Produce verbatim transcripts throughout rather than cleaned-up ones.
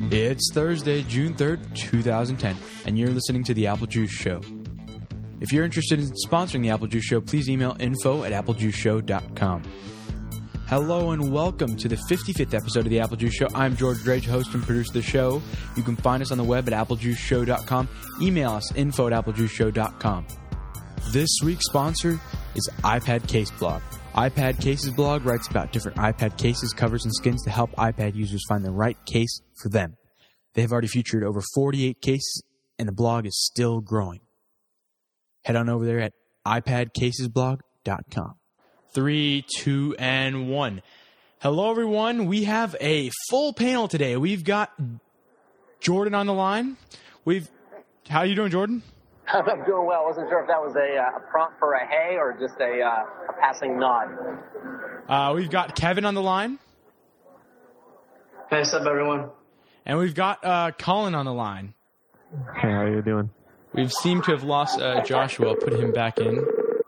It's Thursday, June third, twenty ten, and you're listening to The Apple Juice Show. If you're interested in sponsoring The Apple Juice Show, please email info at apple juice show dot com. Hello and welcome to the fifty-fifth episode of The Apple Juice Show. I'm George Drage, host and producer of the show. You can find us on the web at apple juice show dot com. Email us, info at apple juice show dot com. This week's sponsor is iPad Case Blog. iPad Cases Blog writes about different iPad cases, covers, and skins to help iPad users find the right case for them. They have already featured over forty-eight cases, and the blog is still growing. Head on over there at i pad cases blog dot com. Three, two, and one. Hello, everyone. We have a full panel today. We've got Jordan on the line. We've. How are you doing, Jordan? I'm doing well. I wasn't sure if that was a, uh, a prompt for a hey or just a, uh, a passing nod. Uh, we've got Kevin on the line. Hey, what's up, everyone? And we've got uh, Colin on the line. Hey, how are you doing? We've seemed to have lost uh, Joshua. Put him back in.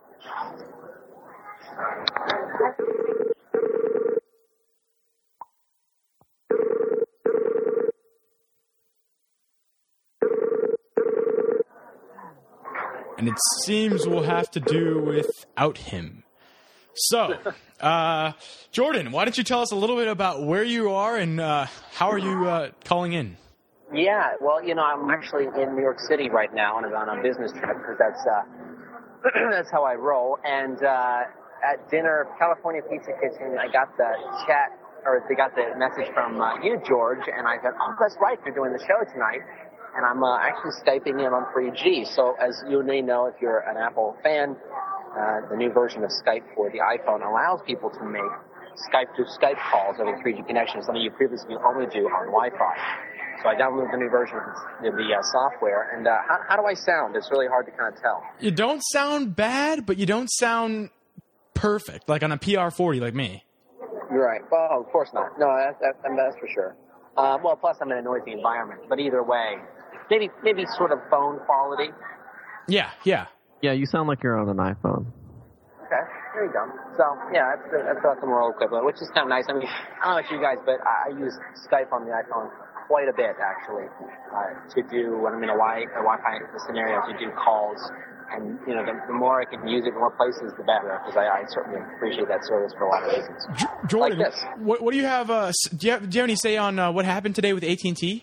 And it seems we'll have to do without him. So, uh, Jordan, why don't you tell us a little bit about where you are and uh, how are you uh, calling in? Yeah, well, you know, I'm actually in New York City right now and I'm on a business trip because that's uh, that's how I roll. And uh, at dinner, California Pizza Kitchen, I got the chat, or they got the message from uh, you, George, and I thought, oh, that's right, you're doing the show tonight. And I'm uh, actually Skyping in on three G. So as you may know, if you're an Apple fan, uh, the new version of Skype for the iPhone allows people to make Skype to Skype calls over three G connection, something you previously only do on Wi-Fi. So I downloaded the new version of the uh, software. And uh, how, how do I sound? It's really hard to kind of tell. You don't sound bad, but you don't sound perfect, like on a P R forty like me. You're right. Well, of course not. No, that, that, that's for sure. Uh, well, plus I'm in a noisy environment. But either way, maybe maybe sort of phone quality. Yeah, yeah. Yeah, you sound like you're on an iPhone. Okay, there you go. So, yeah, that's, that's, that's the moral equivalent, which is kind of nice. I mean, I don't know about you guys, but I, I use Skype on the iPhone quite a bit, actually, uh, to do, when I'm in a, wi- a Wi-Fi scenario, to do calls. And, you know, the, the more I can use it in more places, the better, because I, I certainly appreciate that service for a lot of reasons. J- Jordan, like this. What, what do you have, uh, do you have, do you have any say on uh, what happened today with A T and T?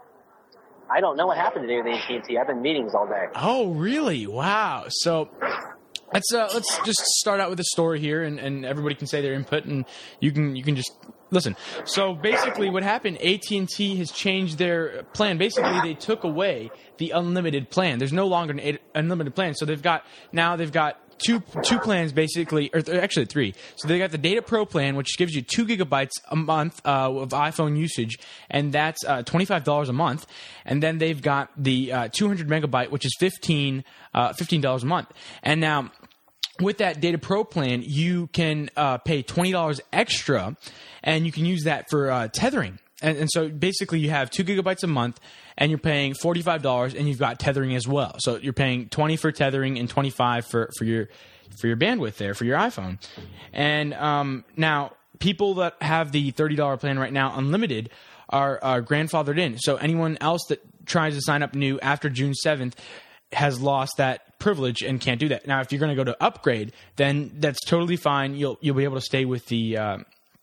I don't know what happened today with A T and T. I've been in meetings all day. Oh, really? Wow. So let's uh, let's just start out with a story here, and, and everybody can say their input, and you can you can just listen. So basically, what happened? A T and T has changed their plan. Basically, they took away the unlimited plan. There's no longer an unlimited plan. So they've got now they've got two two plans basically, or th- actually three. So they got the Data Pro plan, which gives you two gigabytes a month uh, of iPhone usage, and that's uh, twenty-five dollars a month. And then they've got the uh, two hundred megabyte, which is fifteen uh, fifteen dollars a month. And now, with that Data Pro plan, you can uh, pay twenty dollars extra, and you can use that for uh, tethering. And, and so basically, you have two gigabytes a month, and you're paying forty-five dollars, and you've got tethering as well. So you're paying twenty for tethering and twenty-five for, for your for your bandwidth there for your iPhone. And um, now, people that have the thirty dollars plan right now, unlimited, are, are grandfathered in. So anyone else that tries to sign up new after June seventh has lost that privilege and can't do that. Now, if you're going to go to upgrade, then that's totally fine. You'll you'll be able to stay with the uh,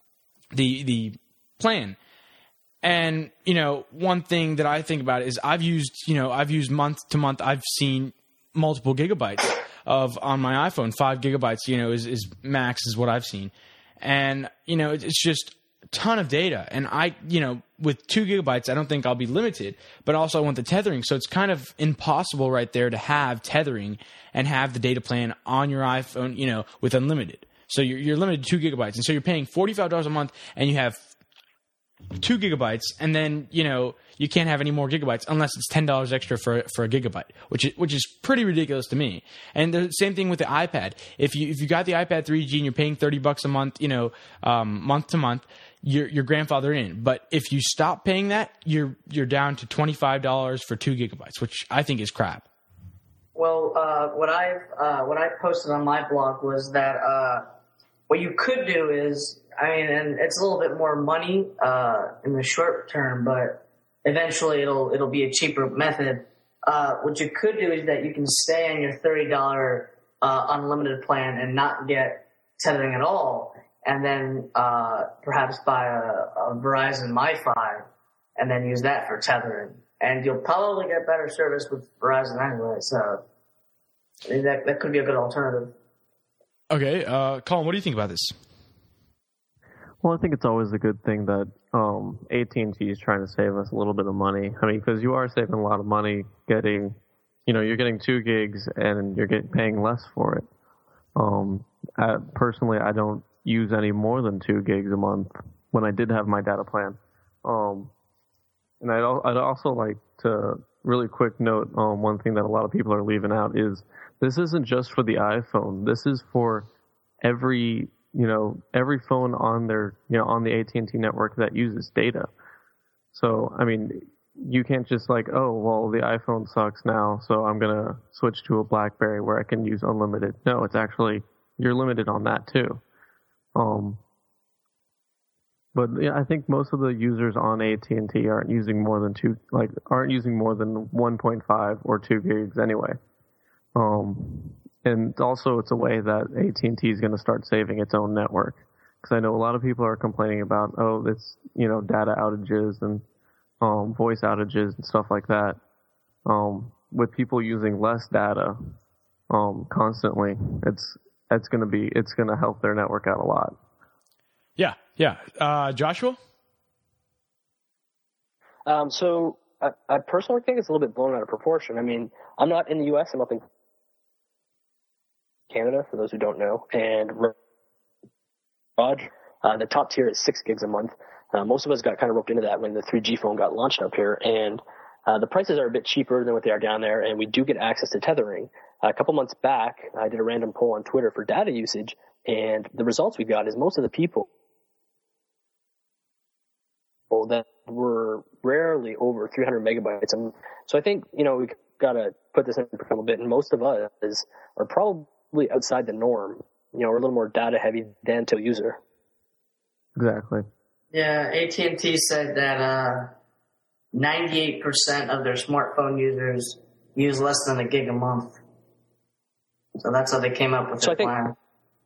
the the plan. And, you know, one thing that I think about is I've used, you know, I've used month to month, I've seen multiple gigabytes of on my iPhone. Five gigabytes, you know, is, is max is what I've seen. And, you know, it's just a ton of data. And I, you know, with two gigabytes, I don't think I'll be limited, but also I want the tethering. So it's kind of impossible right there to have tethering and have the data plan on your iPhone, you know, with unlimited. So you're, you're limited to two gigabytes. And so you're paying forty-five dollars a month and you have two gigabytes, and then, you know, you can't have any more gigabytes unless it's ten dollars extra for for a gigabyte, which is, which is pretty ridiculous to me. And the same thing with the iPad. If you if you got the iPad three G and you're paying thirty bucks a month, you know, um, month to month, you're you're grandfathered in. But if you stop paying that, you're you're down to twenty-five dollars for two gigabytes, which I think is crap. Well, uh, what I uh, what I posted on my blog was that uh, what you could do is, I mean, and it's a little bit more money uh, in the short term, but eventually it'll it'll be a cheaper method. Uh, what you could do is that you can stay on your thirty dollars uh, unlimited plan and not get tethering at all, and then uh, perhaps buy a, a Verizon MiFi and then use that for tethering. And you'll probably get better service with Verizon anyway, so I mean, that that could be a good alternative. Okay, uh, Colin, what do you think about this? Well, I think it's always a good thing that um, A T and T is trying to save us a little bit of money. I mean, because you are saving a lot of money getting, you know, you're getting two gigs and you're getting paying less for it. Um, I, personally, I don't use any more than two gigs a month when I did have my data plan. Um, and I'd, I'd also like to really quick note um, one thing that a lot of people are leaving out is this isn't just for the iPhone. This is for every, you know, every phone on their, you know, on the A T and T network that uses data. So, I mean, you can't just like, oh, well, the iPhone sucks now, so I'm going to switch to a BlackBerry where I can use unlimited. No, it's actually, you're limited on that too. Um, but yeah, I think most of the users on A T and T aren't using more than two, like, aren't using more than one point five or two gigs anyway. Um, and also it's a way that A T and T is going to start saving its own network. Because I know a lot of people are complaining about, oh, it's, you know, data outages and um, voice outages and stuff like that. Um, with people using less data um, constantly, it's it's going to be it's going to help their network out a lot. Yeah, yeah. Uh, Joshua? Um, so I, I personally think it's a little bit blown out of proportion. I mean, I'm not in the U S. I'm up in Canada, for those who don't know. And Raj, uh, the top tier is six gigs a month. Uh, most of us got kind of roped into that when the three G phone got launched up here. And uh, the prices are a bit cheaper than what they are down there, and we do get access to tethering. Uh, a couple months back, I did a random poll on Twitter for data usage, and the results we got is most of the people that were rarely over three hundred megabytes. And so I think, you know, we got to put this in a little bit, and most of us are probably outside the norm. You know, we're a little more data heavy than to user. Exactly. Yeah, A T and T said that uh, ninety-eight percent of their smartphone users use less than a gig a month. So that's how they came up with so their I think, plan.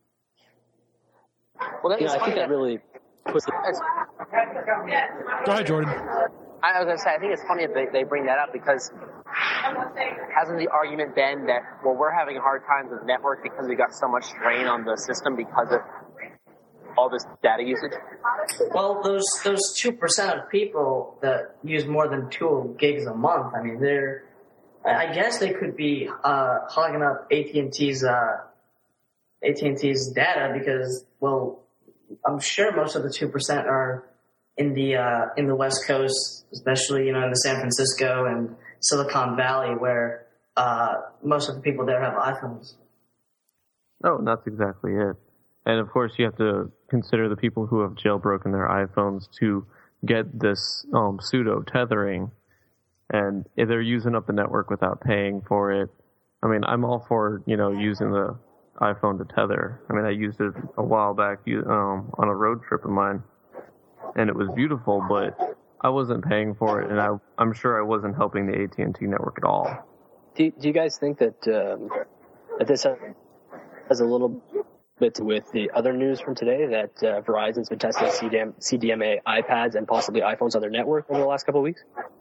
Well, that you is know, I think that really puts the... Go ahead, Jordan. I was going to say, I think it's funny that they, they bring that up because hasn't the argument been that, well, we're having hard times with network because we got so much strain on the system because of all this data usage? Well, those those two percent of people that use more than two gigs a month, I mean, they're, I guess they could be uh, hogging up A T and T's uh, A T and T's data because, well, I'm sure most of the two percent are in the uh, in the West Coast, especially, you know, in the San Francisco and Silicon Valley, where uh, most of the people there have iPhones. Oh, that's exactly it. And of course, you have to consider the people who have jailbroken their iPhones to get this um, pseudo tethering, and if they're using up the network without paying for it. I mean, I'm all for, you know, using the iPhone to tether. I mean, I used it a while back um, on a road trip of mine, and it was beautiful, but I wasn't paying for it, and I, I'm sure I wasn't helping the A T and T network at all. Do, do you guys think that, um, that this has a little bit with the other news from today that uh, Verizon's been testing C D M, C D M A iPads and possibly iPhones on their network over the last couple of weeks?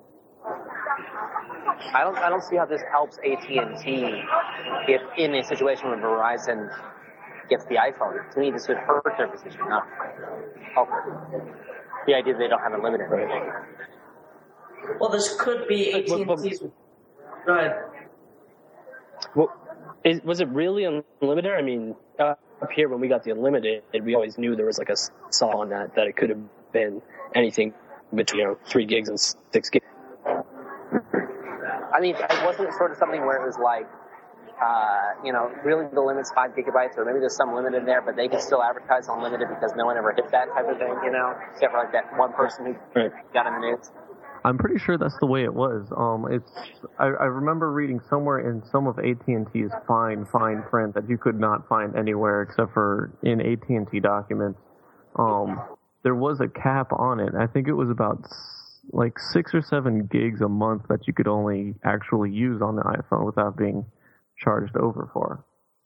I don't I don't see how this helps A T and T if in a situation where Verizon gets the iPhone. To me, this would hurt their position, not help it. The idea that they don't have unlimited. Right. Well, this could be A T and T's. Go ahead. Well, is, was it really unlimited? I mean, uh, up here when we got the unlimited, we always knew there was like a saw on that, that it could have been anything between, you know, three gigs and six gigs. I mean, it wasn't sort of something where it was like, uh, you know, really the limit's five gigabytes, or maybe there's some limit in there, but they could still advertise unlimited because no one ever hit that type of thing, you know, except for like that one person who right. got in the news. I'm pretty sure that's the way it was. Um, it's I, I remember reading somewhere in some of A T and T's fine, fine print that you could not find anywhere except for in A T and T documents. Um, there was a cap on it. I think it was about like six or seven gigs a month that you could only actually use on the iPhone without being charged over for.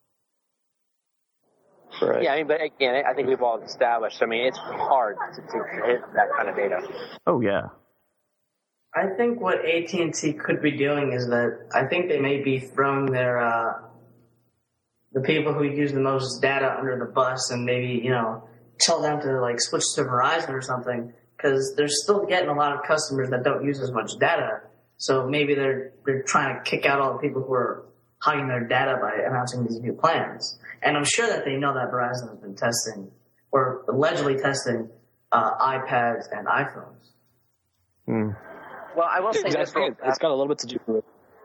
Right. Yeah, I mean, but again, I think we've all established. I mean, it's hard to, to hit that kind of data. Oh yeah. I think what A T and T could be doing is that I think they may be throwing their uh, the people who use the most data under the bus, and maybe, you know, tell them to like switch to Verizon or something, because they're still getting a lot of customers that don't use as much data. So maybe they're they're trying to kick out all the people who are hiding their data by announcing these new plans. And I'm sure that they know that Verizon has been testing or allegedly testing uh, iPads and iPhones. Hmm. Well, I will say I this. think it's got a little bit to do with.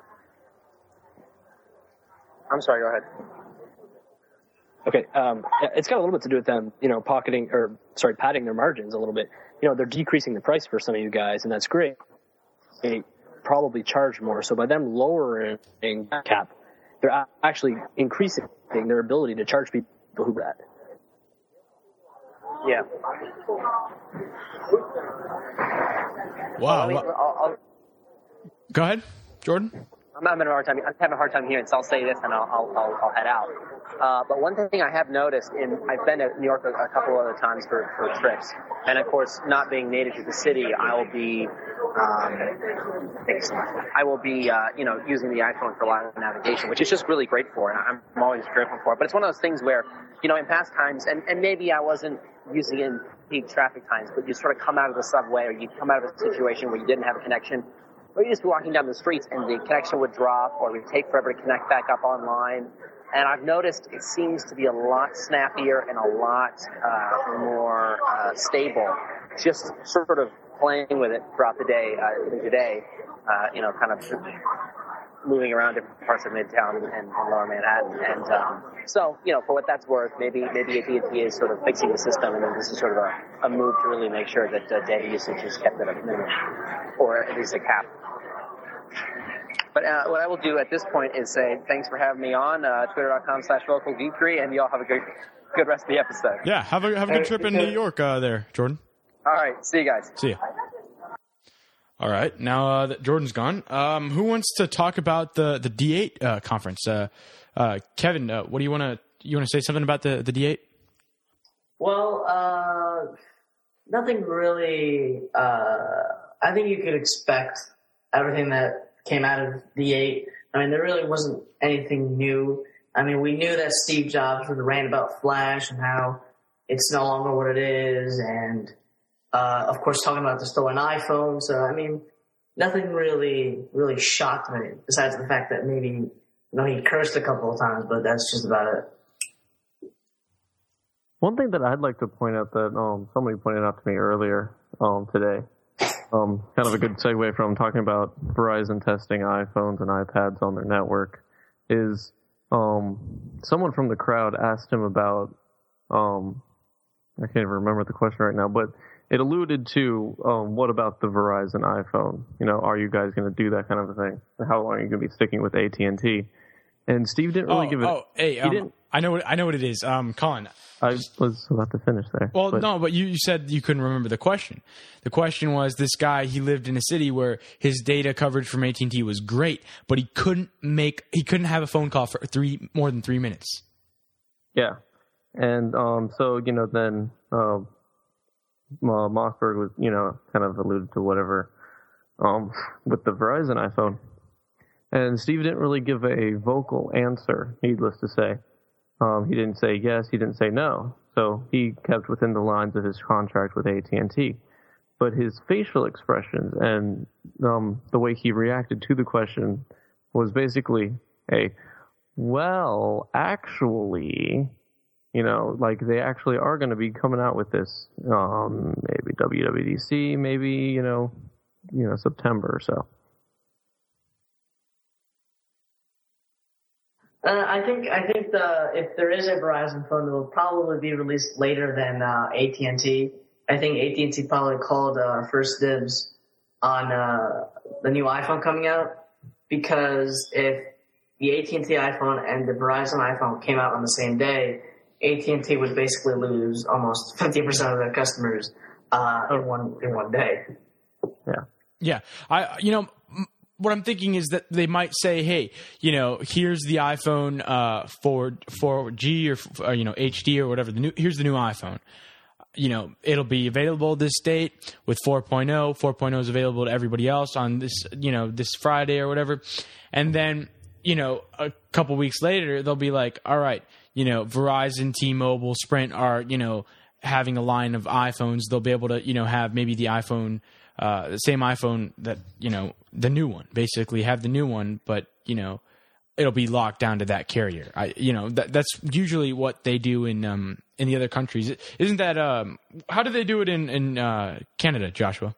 I'm sorry. Go ahead. Okay, um, it's got a little bit to do with them, you know, pocketing or sorry, padding their margins a little bit. You know, they're decreasing the price for some of you guys, and that's great. They probably charge more, so by them lowering cap, they're actually increasing their ability to charge people who do that. Yeah. Wow. Well, I mean, I'll, I'll, Go ahead, Jordan. I'm having a hard time. I'm having a hard time hearing, so I'll say this and I'll I'll, I'll, I'll head out. Uh, but one thing I have noticed, in I've been to New York a, a couple other times for, for trips, and of course, not being native to the city, I will be, um, I will be, uh, you know, using the iPhone for a lot of navigation, which is just really great for, and I'm, I'm always grateful for it. But it's one of those things where, you know, in past times, and, and maybe I wasn't using it in peak traffic times, but you sort of come out of the subway or you come out of a situation where you didn't have a connection. Or you'd just be walking down the streets and the connection would drop, or it would take forever to connect back up online. And I've noticed it seems to be a lot snappier and a lot uh, more uh, stable. Just sort of playing with it throughout the day, uh, even today, uh, you know, kind of moving around different parts of Midtown and, and Lower Manhattan. And um, so, you know, for what that's worth, maybe maybe A T and T is sort of fixing the system, and then this is sort of a, a move to really make sure that uh, data usage is kept at a minimum, or at least a cap. But uh, what I will do at this point is say thanks for having me on, uh, twitter.com slash local geekery, and you all have a good good rest of the episode. Yeah, have a have a good trip in New York uh, there, Jordan. All right, see you guys. See ya. All right, now uh, that Jordan's gone, um, who wants to talk about the the D eight uh, conference? Uh, uh, Kevin, uh, what do you want to you want to say something about the the D eight? Well, uh, nothing really. Uh, I think you could expect everything that came out of D eight. I mean, there really wasn't anything new. I mean, we knew that Steve Jobs would rant about Flash and how it's no longer what it is, and uh, of course, talking about the stolen iPhone. So, I mean, nothing really, really shocked me besides the fact that maybe, you know, he cursed a couple of times, but that's just about it. One thing that I'd like to point out that um, somebody pointed out to me earlier um, today, um, kind of a good segue from talking about Verizon testing iPhones and iPads on their network, is um, someone from the crowd asked him about, um, I can't even remember the question right now, but it alluded to um, what about the Verizon iPhone? You know, are you guys going to do that kind of a thing? How long are you going to be sticking with A T and T? And Steve didn't really oh, give it. Oh, hey, um, didn't, I know what I know what it is. Um, Colin. I was about to finish there. Well, but, no, but you, you said you couldn't remember the question. The question was, this guy, he lived in a city where his data coverage from A T and T was great, but he couldn't make he couldn't have a phone call for three more than three minutes. Yeah, and um, so you know, then uh, uh, Mossberg was, you know, kind of alluded to whatever um, with the Verizon iPhone, and Steve didn't really give a vocal answer. Needless to say. Um, he didn't say yes, he didn't say no, so he kept within the lines of his contract with A T and T. But his facial expressions and um, the way he reacted to the question was basically a, well, actually, you know, like they actually are going to be coming out with this, um, maybe W W D C, maybe, you know, you know, September or so. Uh, I think I think the if there is a Verizon phone, it will probably be released later than uh, A T and T. I think A T and T probably called uh, first dibs on uh, the new iPhone coming out, because if the A T and T iPhone and the Verizon iPhone came out on the same day, A T and T would basically lose almost fifty percent of their customers uh, in one in one day. Yeah. Yeah. I, you know, m- what I'm thinking is that they might say, hey, you know, here's the iPhone uh, four, four G or, or, you know, H D or whatever. The new, here's the new iPhone. You know, it'll be available this date with four point oh. four point oh is available to everybody else on this, you know, this Friday or whatever. And then, you know, a couple weeks later, they'll be like, all right, you know, Verizon, T-Mobile, Sprint are, you know, having a line of iPhones. They'll be able to, you know, have maybe the iPhone, uh, the same iPhone that, you know, the new one, basically have the new one, but, you know, it'll be locked down to that carrier. I, you know, that, that's usually what they do in, um, in the other countries. Isn't that, um, how do they do it in, in, uh, Canada, Joshua?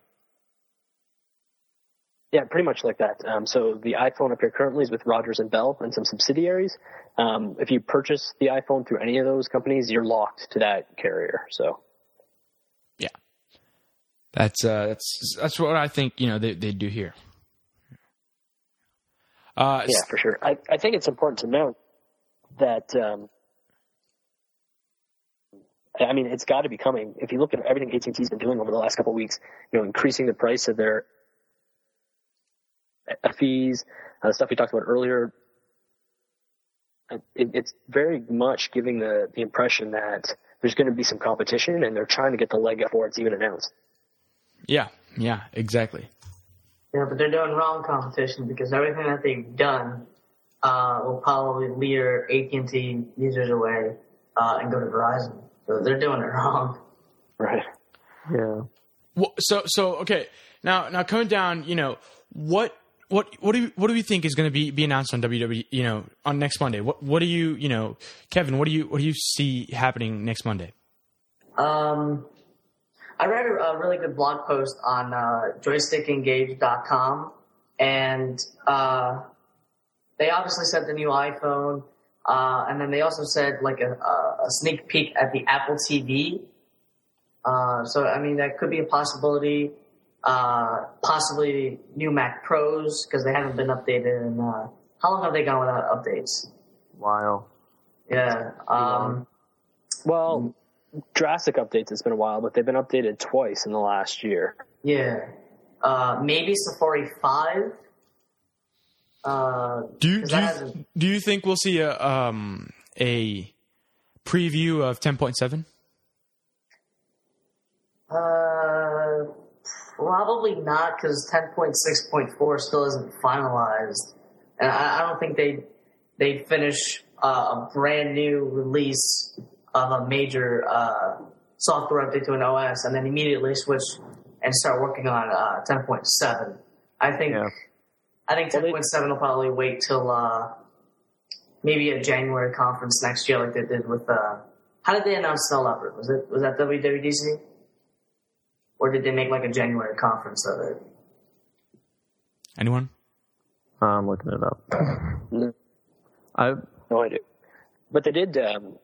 Yeah, pretty much like that. Um, so the iPhone up here currently is with Rogers and Bell and some subsidiaries. Um, if you purchase the iPhone through any of those companies, you're locked to that carrier. So, yeah, that's uh, that's that's what I think. You know, they they do here. Uh, yeah, for sure. I, I think it's important to note that. Um, I mean, it's got to be coming. If you look at everything A T and T's been doing over the last couple of weeks, you know, increasing the price of their fees, uh, the stuff we talked about earlier, it, it's very much giving the, the impression that there's going to be some competition and they're trying to get the leg up before it's even announced. Yeah, yeah, exactly. Yeah, but they're doing wrong competition because everything that they've done uh, will probably lure A T and T users away uh, and go to Verizon. So they're doing it wrong. Right. Yeah. Well, so so okay. Now now coming down, you know, what what what do you what do you think is going to be, be announced on W W E, you know, on next Monday? What what do you you know, Kevin? What do you what do you see happening next Monday? Um, I read a, a really good blog post on uh, joystick engage dot com, and uh, they obviously said the new iPhone, uh, and then they also said like a, a sneak peek at the Apple T V. Uh, so I mean that could be a possibility. Uh, possibly new Mac Pros because they haven't been updated. And uh, how long have they gone without updates? Wow. Yeah. Um, Well, drastic updates, it's been a while, but they've been updated twice in the last year. yeah. Uh, maybe Safari five. Uh, Do you 'cause do that you, hasn't- do you think we'll see a um a preview of ten point seven? Uh, probably not because ten point six point four still isn't finalized, and I, I don't think they they'd finish uh, a brand new release of a major uh, software update to an O S and then immediately switch and start working on uh, ten point seven. I think Yeah. I think ten point seven will probably wait till uh, maybe a January conference next year, like they did with. Uh, how did they announce Snow Leopard? Was it was that W W D C? Or did they make like a January conference of it? Anyone? I'm looking it up. I No idea. But they did, um,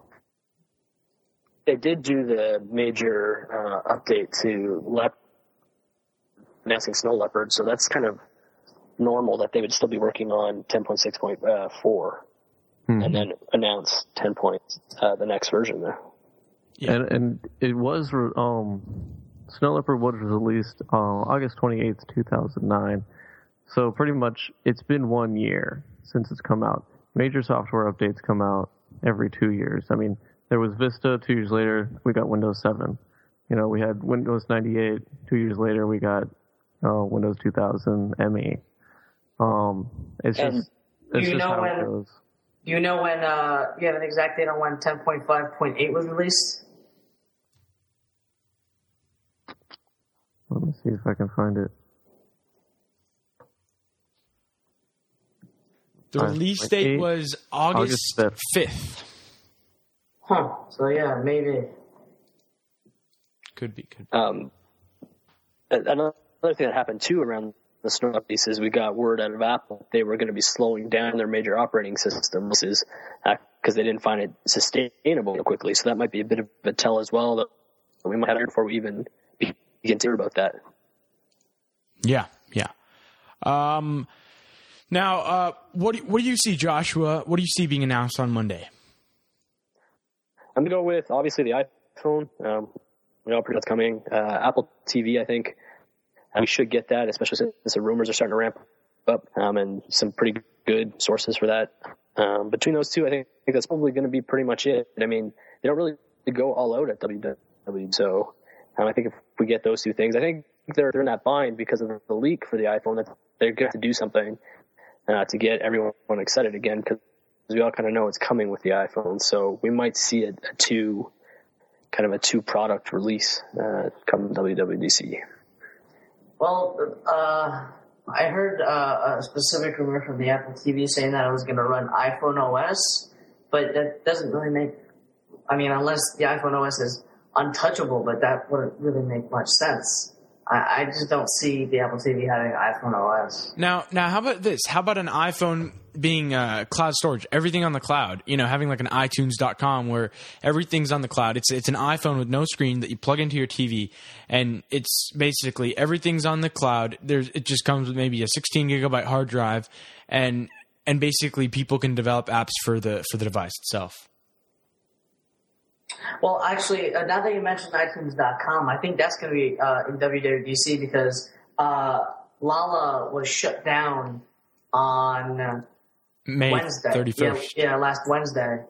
they did do the major uh, update to Lep- announcing Snow Leopard, so that's kind of normal that they would still be working on ten point six point four hmm. and then announce ten point, uh, the next version there. Yeah. and and it was re- um Snow Leopard was released uh, August twenty-eighth, two thousand nine. So pretty much it's been one year since it's come out. Major software updates come out every two years. I mean, there was Vista. Two years later, we got Windows seven. You know, we had Windows ninety-eight. Two years later, we got uh, Windows two thousand M E. Um, it's And just it's you just know how when- it goes. Do you know when? Uh, do you have an exact date on when ten point five point eight was released? Let me see if I can find it. The Uh, release like date eight- was August August fifth. Huh. So yeah, maybe. Could be. Could be. Um, another thing that happened too around the Snow updates is we got word out of Apple they were going to be slowing down their major operating systems because uh, they didn't find it sustainable quickly. So that might be a bit of a tell as well that we might have heard before we even begin to hear about that. Yeah, yeah. Um, now, uh, what do, what do you see, Joshua? What do you see being announced on Monday? I'm going to go with, obviously, the iPhone. Um, we all pretty that's coming. Uh, Apple T V, I think. And we should get that, especially since the rumors are starting to ramp up, um, and some pretty good sources for that. Um, between those two, I think, I think that's probably going to be pretty much it. I mean, they don't really go all out at W W D C, so um, I think if we get those two things, I think they're they're in that bind because of the leak for the iPhone that they're going to do something uh, to get everyone excited again, because we all kind of know it's coming with the iPhone. So we might see a, a two, kind of a two product release uh, come W W D C. Well, uh, I heard uh, a specific rumor from the Apple T V saying that it was going to run iPhone O S, but that doesn't really make, I mean, unless the iPhone O S is untouchable, but that wouldn't really make much sense. I, I just don't see the Apple T V having iPhone O S. Now, now, how about this? How about an iPhone being uh, cloud storage, everything on the cloud? You know, having like an iTunes dot com where everything's on the cloud. It's it's an iPhone with no screen that you plug into your T V, and it's basically everything's on the cloud. There's it just comes with maybe a sixteen gigabyte hard drive, and and basically people can develop apps for the for the device itself. Well, actually, uh, now that you mentioned iTunes dot com, I think that's going to be uh, in W W D C because uh, Lala was shut down on uh, May Wednesday. thirty-first. Yeah, yeah, last Wednesday.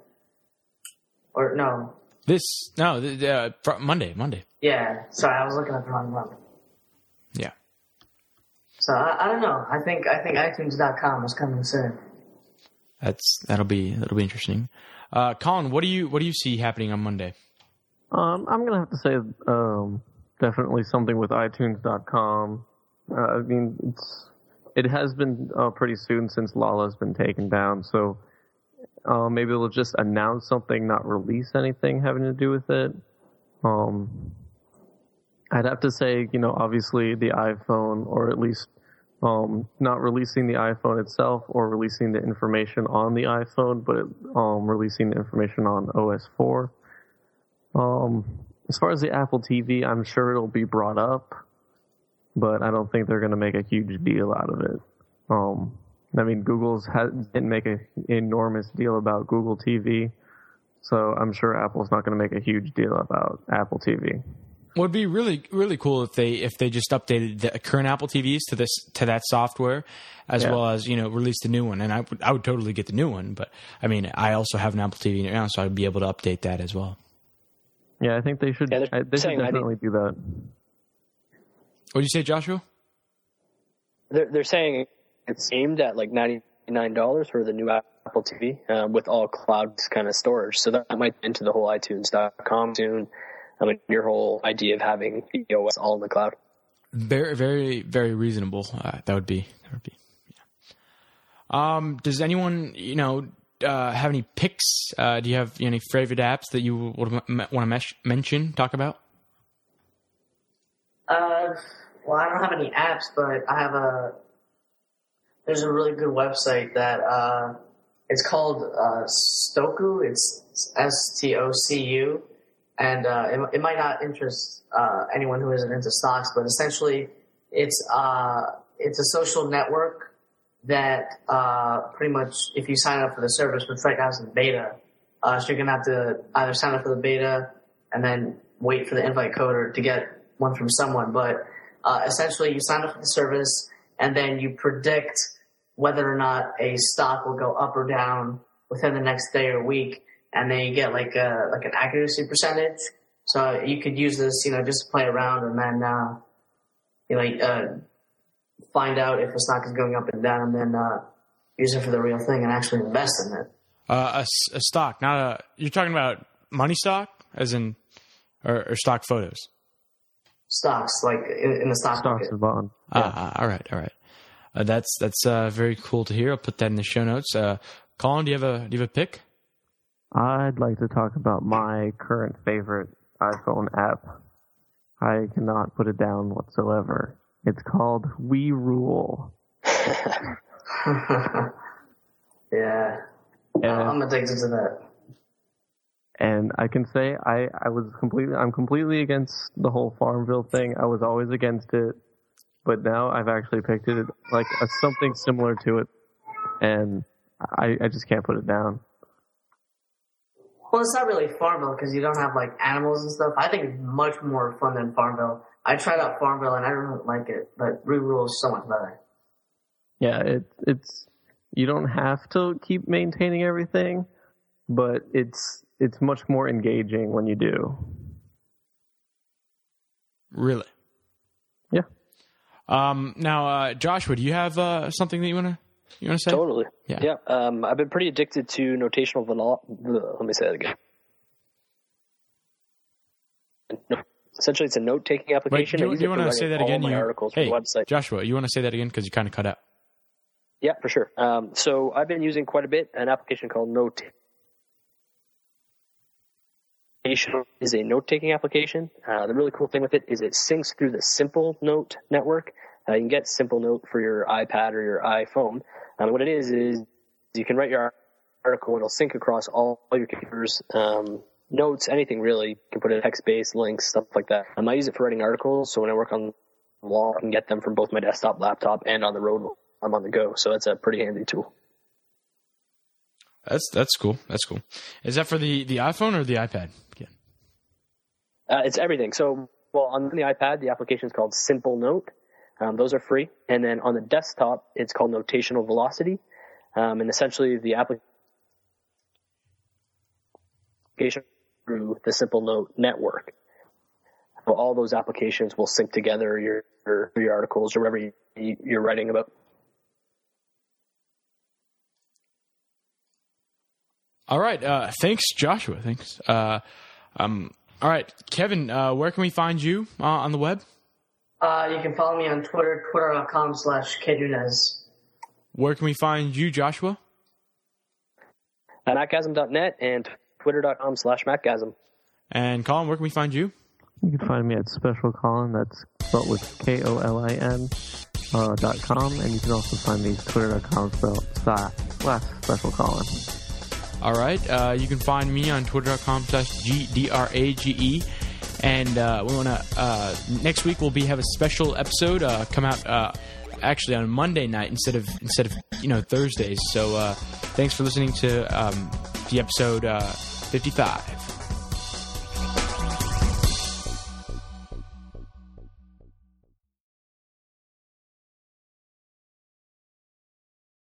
Or no. This no, the, uh, fr- Monday, Monday. Yeah, sorry, I was looking at the wrong one. Yeah. So I, I don't know. I think I think iTunes dot com is coming soon. That's that'll be that'll be interesting. Uh, Colin, what do you what do you see happening on Monday? Um, I'm gonna have to say um, definitely something with iTunes dot com. Uh, I mean, it's it has been uh, pretty soon since Lala's been taken down, so uh, maybe they'll just announce something, not release anything having to do with it. Um, I'd have to say, you know, obviously the iPhone, or at least um, not releasing the iPhone itself or releasing the information on the iPhone, but um, releasing the information on O S four. Um, as far as the Apple T V, I'm sure it'll be brought up, but I don't think they're going to make a huge deal out of it. Um, I mean, Google's ha- didn't make an enormous deal about Google T V, so I'm sure Apple's not going to make a huge deal about Apple T V. Would be really really cool if they if they just updated the current Apple T Vs to this to that software, as Yeah. well as, you know, release the new one. And I would I would totally get the new one, but I mean, I also have an Apple T V now, so I'd be able to update that as well. Yeah, I think they should. Yeah, they're I, they should saying definitely do that. What did you say, Joshua? They're, they're saying it's aimed at like ninety-nine dollars for the new Apple T V um, with all cloud kind of storage. So that might be into the whole iTunes dot com soon. I mean, your whole idea of having the O S all in the cloud. Very very very reasonable. Uh, that would be that would be. Yeah. Um, does anyone you know uh, have any picks? Uh, do you have any favorite apps that you would want to mesh- mention? Talk about? Uh, well, I don't have any apps, but I have a. There's a really good website that uh, it's called uh, Stoku. It's S T O C U, and uh, it, it might not interest uh, anyone who isn't into stocks, but essentially, it's uh, it's a social network that uh, pretty much, if you sign up for the service, which right now is in beta, uh, so you're gonna have to either sign up for the beta and then wait for the invite code or to get one from someone, but uh, essentially you sign up for the service and then you predict whether or not a stock will go up or down within the next day or week, and then you get like a like an accuracy percentage. So you could use this, you know, just to play around and then uh, you know uh, find out if a stock is going up and down, and then uh, use it for the real thing and actually invest in it. Uh, a, s- a stock, not a. You're talking about money stock, as in, or, or stock photos. Stocks, like in, in the stock Stocks market. and bond. Ah, ah, all right, all right. Uh, that's that's uh, very cool to hear. I'll put that in the show notes. Uh, Colin, do you have a do you have a pick? I'd like to talk about my current favorite iPhone app. I cannot put it down whatsoever. It's called We Rule. Yeah, And, I'm addicted to that. and I can say I, I was completely I'm completely against the whole Farmville thing. I was always against it, but now I've actually picked it like a, something similar to it, and I, I just can't put it down. Well, it's not really Farmville because you don't have like animals and stuff. I think it's much more fun than Farmville I tried out Farmville and I didn't like it, but Reroll is so much better. Yeah, it, it's you don't have to keep maintaining everything, but it's it's much more engaging when you do. Really? Yeah. Um, now, uh, Joshua, do you have uh, something that you want to you want to say? Totally. Yeah. Yeah. Um, I've been pretty addicted to notational vanilla. Let me say that again. Essentially, it's a note-taking application. Wait, do you, do you want to say that again? You, articles hey, from the website. Joshua, you want to say that again because you kind of cut out. Yeah, for sure. Um, so I've been using quite a bit an application called Note. Is a note-taking application. Uh, the really cool thing with it is it syncs through the Simple Note network. Uh, you can get Simple Note for your iPad or your iPhone. Um, what it is is you can write your article and it'll sync across all, all your computers. Um, notes, anything really. You can put in text-based links, stuff like that. Um, I use it for writing articles, so when I work on the wall, I can get them from both my desktop, laptop, and on the road. I'm on the go, so that's a pretty handy tool. That's that's cool. That's cool. Is that for the, the iPhone or the iPad? Yeah. Uh, it's everything. So, well, on the iPad, the application is called Simple Note. Um, those are free. And then on the desktop, it's called Notational Velocity. Um, and essentially, the application through the Simple Note network. So all those applications will sync together your your, your articles or whatever you, you're writing about. All right. Uh, thanks, Joshua. Thanks. Uh, um, all right, Kevin, uh, where can we find you uh, on the web? Uh, you can follow me on Twitter, twitter.com slash Kedunez. Where can we find you, Joshua? At Macgasm dot net and twitter.com slash Macgasm. And Colin, where can we find you? You can find me at Special Colin. That's spelled with K O L I N uh, dot com. And you can also find me at twitter.com slash Special Colin. All right. Uh, you can find me on twitter.com slash G D R A G E. And uh, we want to, uh, next week we'll be have a special episode uh, come out uh, actually on Monday night instead of, instead of you know, Thursdays. So uh, thanks for listening to um, the episode uh, fifty-five.